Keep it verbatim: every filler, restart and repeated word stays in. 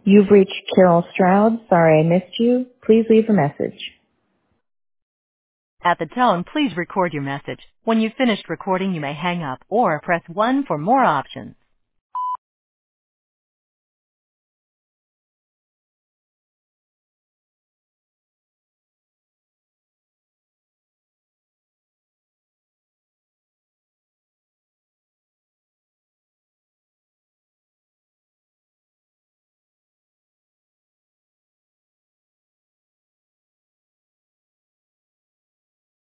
You've reached Carol Stroud. Sorry I missed you. Please leave a message. At the tone, please record your message. When you've finished recording, you may hang up or press one for more options.